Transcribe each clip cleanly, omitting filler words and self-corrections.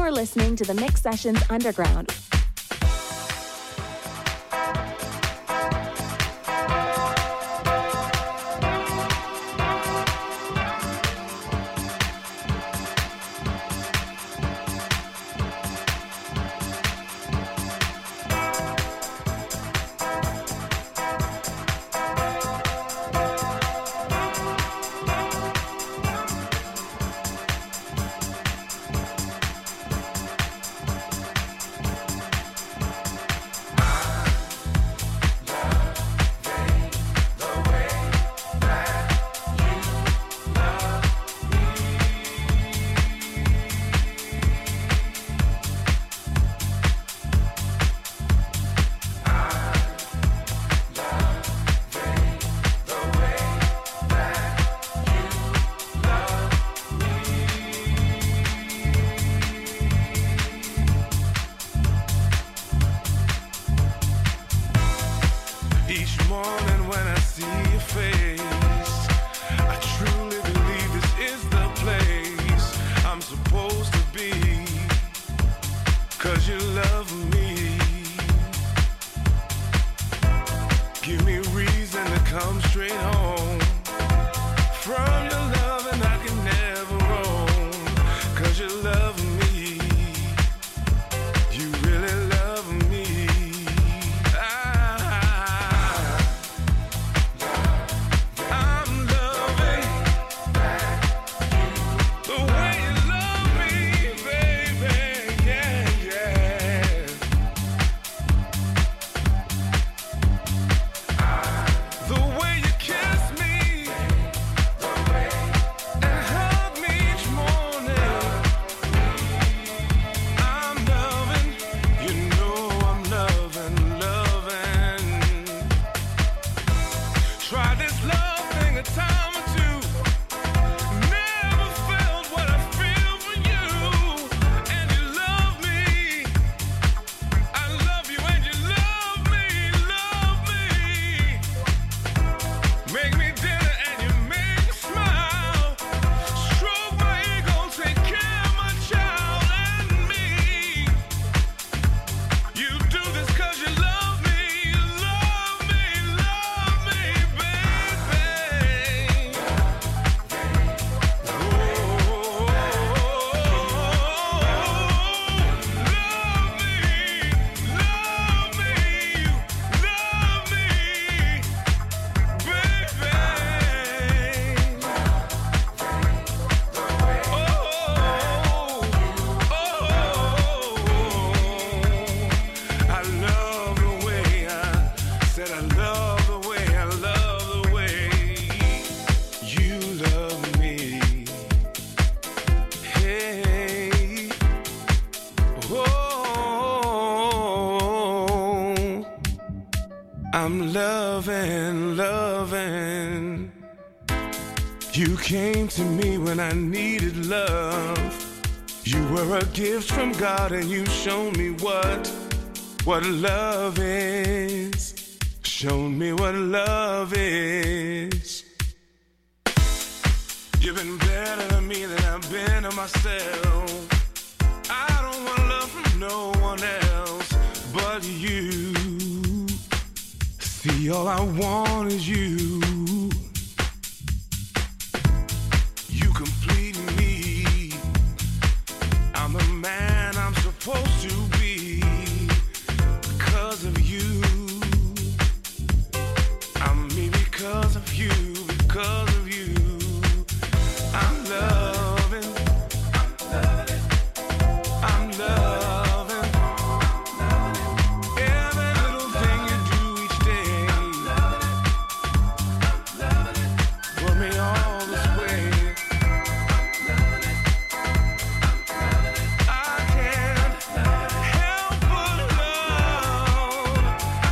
You're listening to the Mix Sessions Underground. I'm loving. You came to me when I needed love. You were a gift from God and you showed me what love is. Showed me what love is. You've been better to me than I've been to myself. I don't want love from no one else but you. See, all I want is you. You complete me. I'm the man I'm supposed to be. Because of you. I'm me because of you. Because of you. I'm loving. I'm loving. Every little thing you do each day. Put me all this way. I can't help but love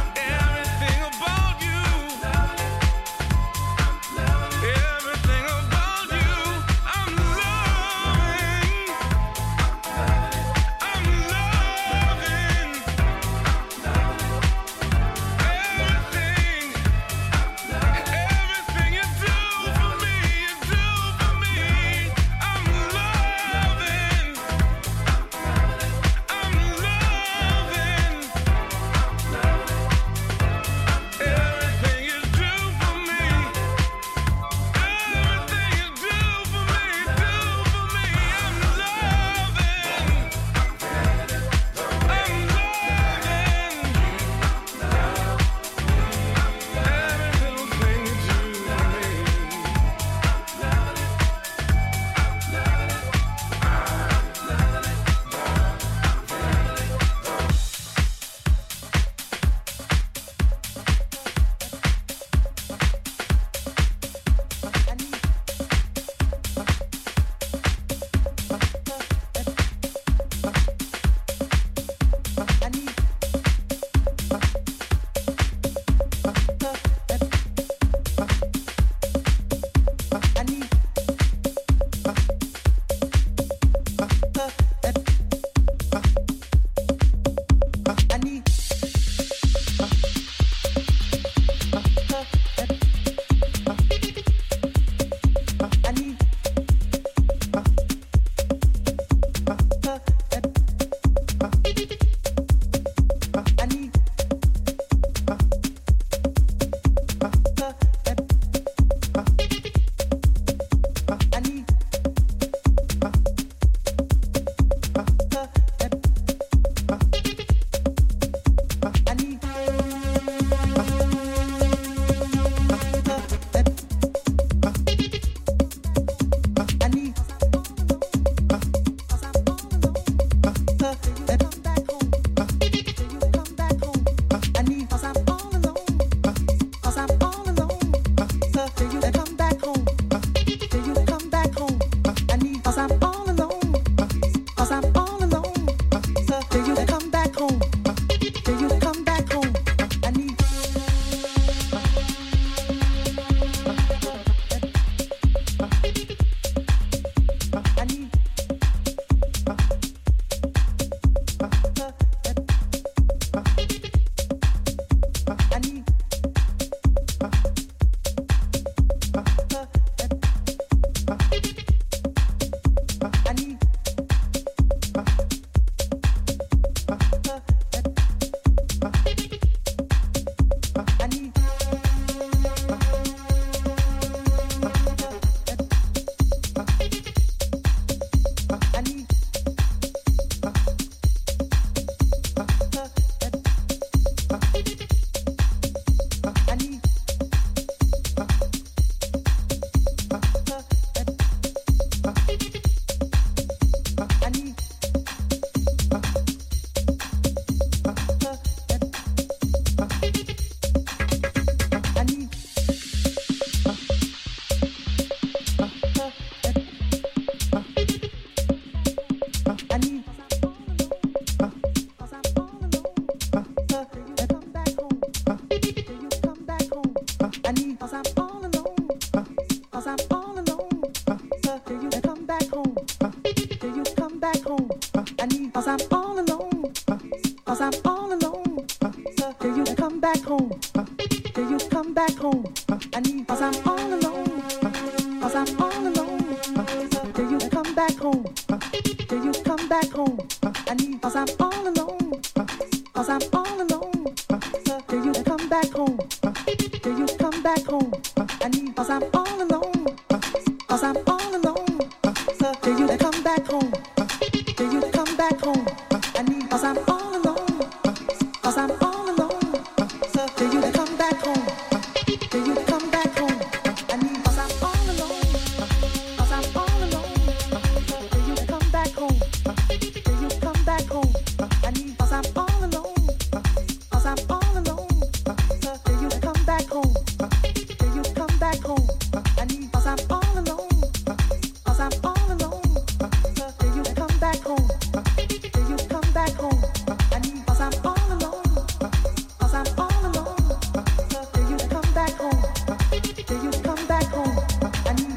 back home? Will you come back home? I need, 'cause I'm all alone. 'Cause I'm all alone. Will you come back home? Will you come back home? I need, 'cause I'm all alone. 'Cause I'm all alone. Will you come back home? Will you come back home? I need, 'cause I'm all alone. 'Cause I'm all alone. Will you come back home? Will you come back home? I need, 'cause I'm all alone. 'Cause I'm all alone. Will you come back home? Will you come back home? I need, 'cause I'm all alone. 'Cause I'm all alone. Will you come back home? Will you come back home? I need, 'cause I'm all alone. 'Cause I'm all alone. Will you come back home? Will you come back home? I need, 'cause I'm all alone. 'Cause I'm all alone. Will you come back home? Will you come back home? I need, 'cause I'm all alone. 'Cause I'm all alone. Will you come back home? Will you come back home? I need.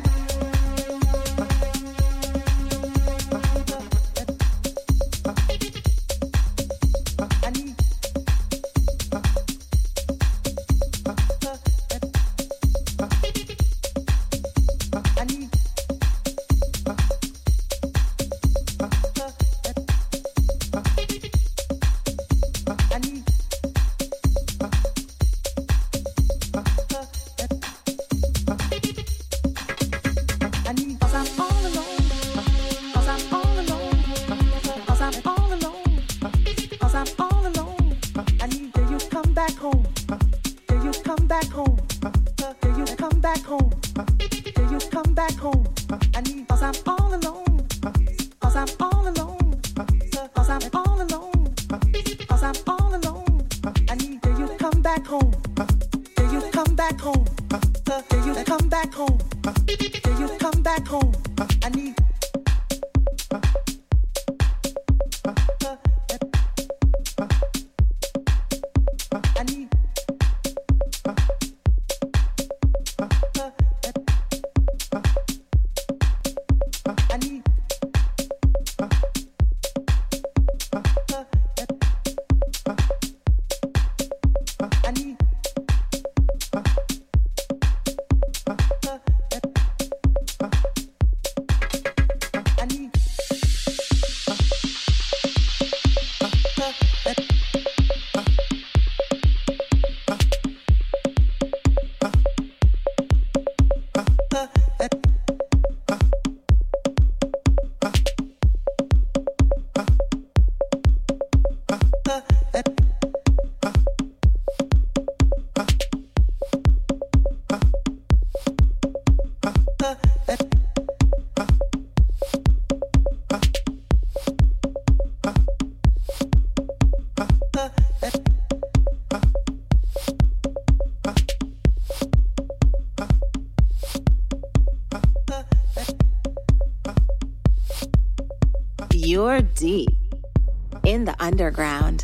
I need. I need. I need. I need, 'cause I'm all alone. 'Cause I'm all alone. 'Cause I'm all alone. 'Cause I'm all alone. I need, will you come back home? Will you come back home? Will you come back home? Will you come back home? I need, 'cause I'm all alone. 'Cause I'm all alone. 'Cause I'm all alone. 'Cause I'm all alone. I need, will you come back home? Will you come back home? Will you come back home? Will you come back home? I need. I need. I need. I need. I need. You're deep in the underground.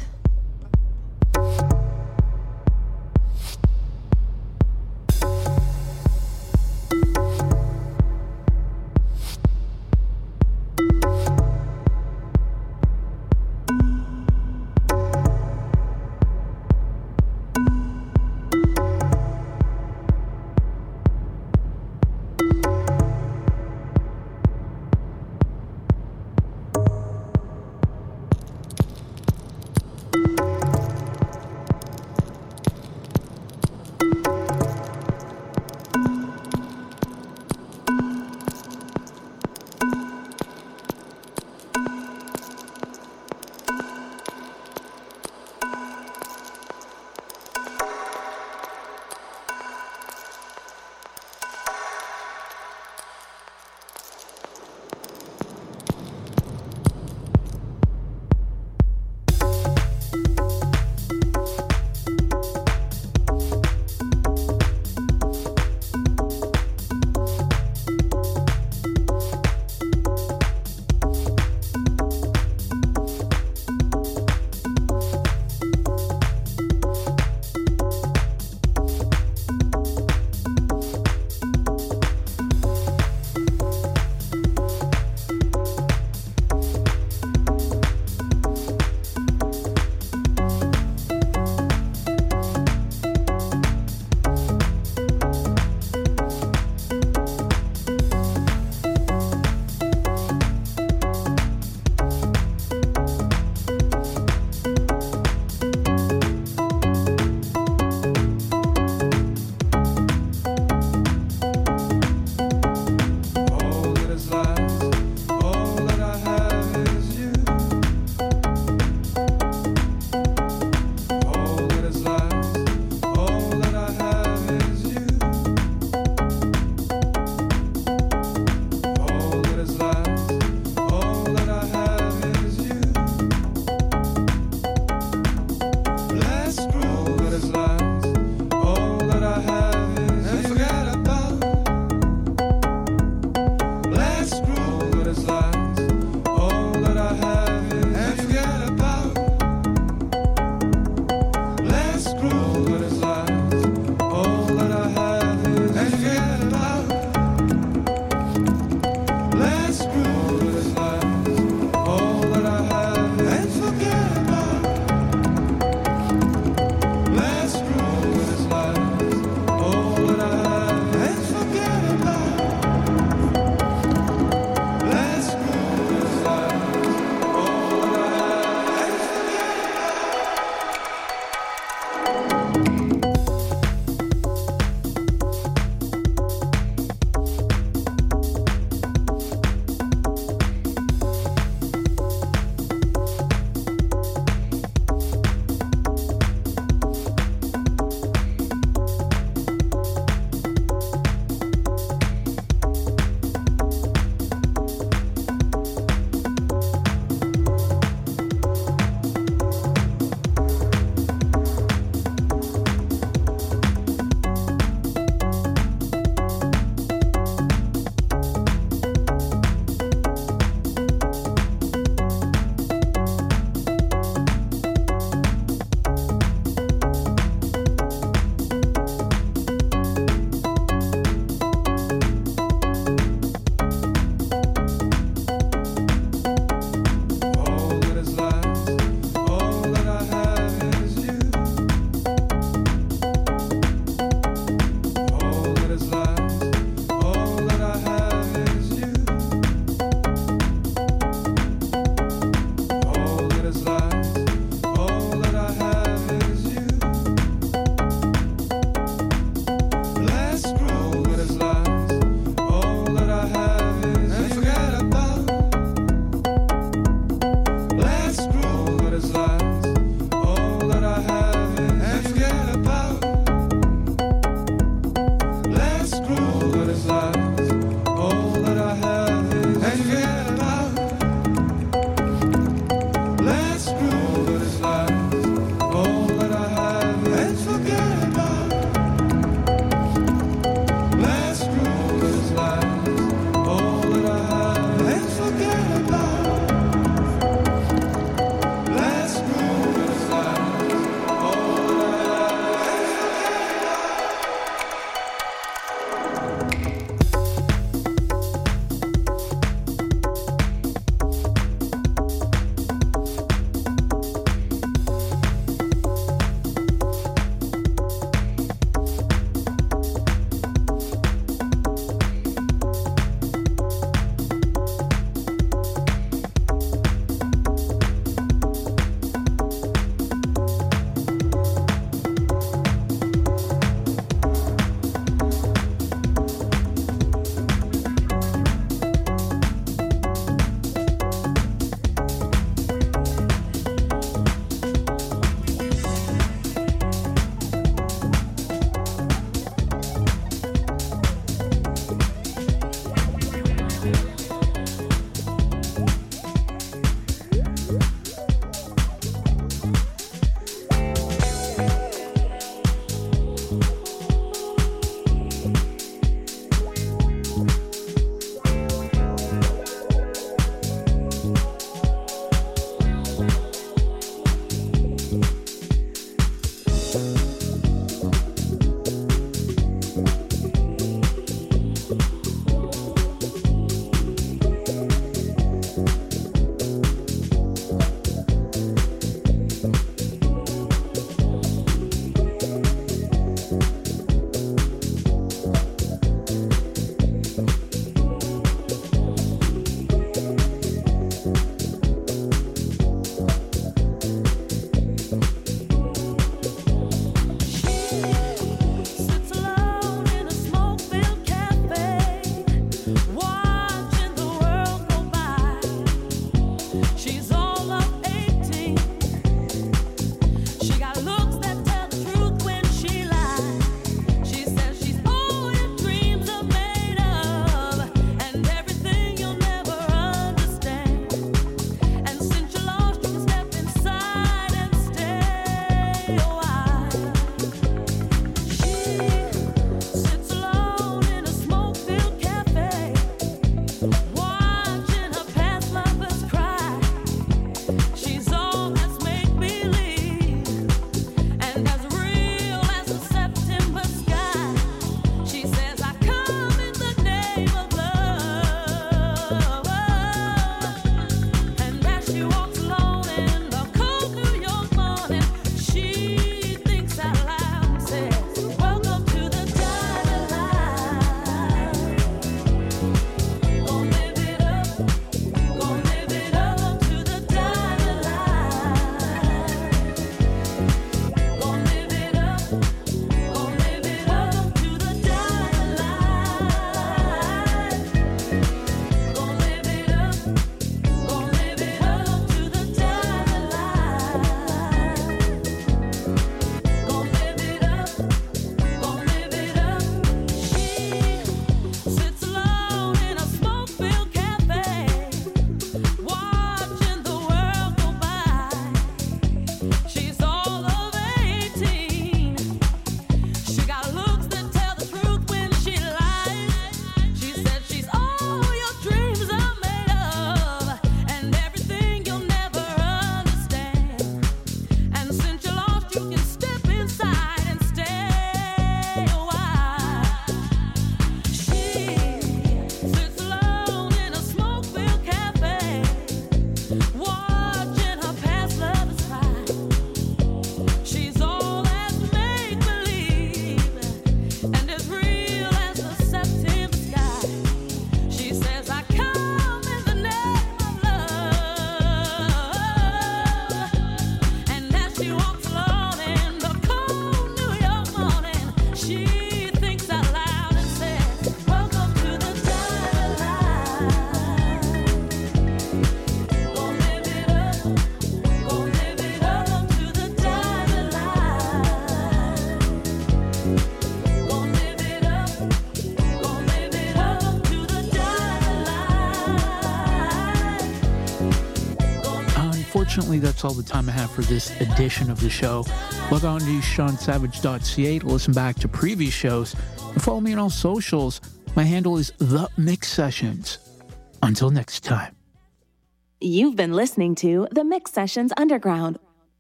Unfortunately, that's all the time I have for this edition of the show. Log on to SeanSavage.ca to listen back to previous shows and follow me on all socials. My handle is The Mix Sessions. Until next time. You've been listening to The Mix Sessions Underground.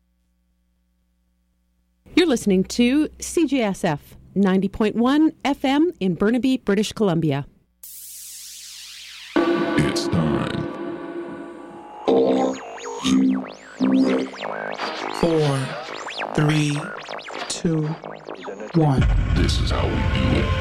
You're listening to CJSF 90.1 FM in Burnaby, British Columbia. It's time. Are you ready? 4, 3, 2, 1. This is how we do it.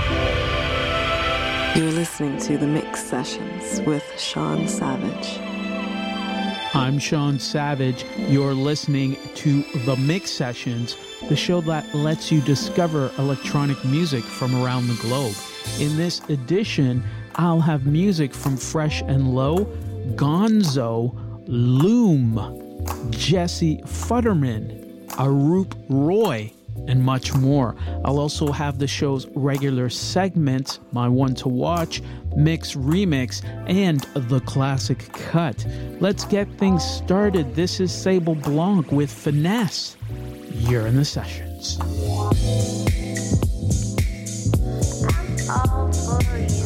You're listening to The Mix Sessions with Sean Savage. I'm Sean Savage. You're listening to The Mix Sessions, the show that lets you discover electronic music from around the globe. In this edition, I'll have music from Fresh and Low, Gonzo, Loom, Jesse Futterman, Arup Roy, and much more. I'll also have the show's regular segments, My One to Watch, Mix Remix, and The Classic Cut. Let's get things started. This is Sable Blanc with Finesse. You're in the sessions. I'm all for you.